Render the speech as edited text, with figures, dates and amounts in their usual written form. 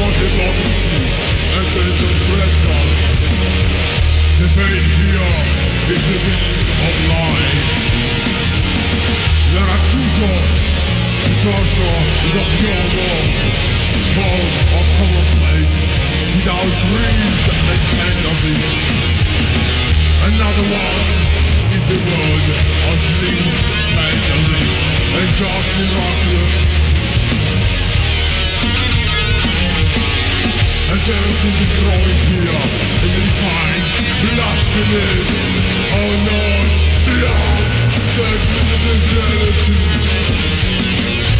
democracy and interpretation. The fate here is the meaning of life. There are two gods. The first one is a pure world, born of commonplace, without dreams and fantasies. Another one is the world of dreams, fantasies, and just miraculous. And there is a destroying here, and we find blasphemous. Oh Lord, blood, that is the reality.